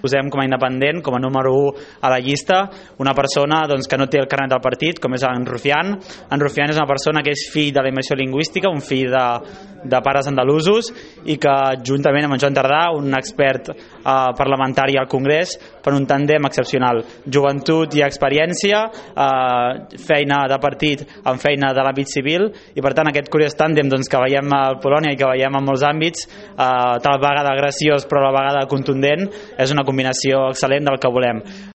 Posem com a independent, com a número 1 a la llista, una persona que no té el carnet del partit, com és en Rufián. En Rufián és una persona que és fill de la immersió lingüística, un fill de pares andalusos, i que juntament amb en Joan Tardà, un expert parlamentari al Congrés, fan un tàndem excepcional. Joventut i experiència, feina de partit amb feina de l'àmbit civil, i per tant aquest curiós tàndem que veiem a Polònia i que veiem en molts àmbits, tal vegada graciós però a la vegada contundent, és una combinació excel·lent del que volem.